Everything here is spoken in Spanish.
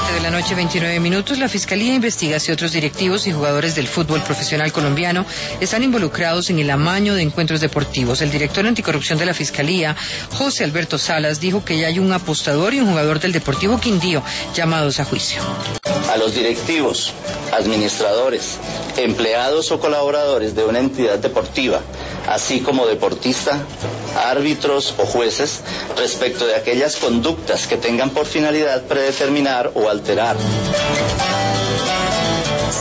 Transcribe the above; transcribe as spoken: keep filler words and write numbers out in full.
siete de la noche, veintinueve minutos, la Fiscalía investiga si otros directivos y jugadores del fútbol profesional colombiano están involucrados en el amaño de encuentros deportivos. El director anticorrupción de la Fiscalía, José Alberto Salas, dijo que ya hay un apostador y un jugador del Deportivo Quindío llamados a juicio. A los directivos, administradores, empleados o colaboradores de una entidad deportiva, así como deportista, árbitros o jueces, respecto de aquellas conductas que tengan por finalidad predeterminar o alterar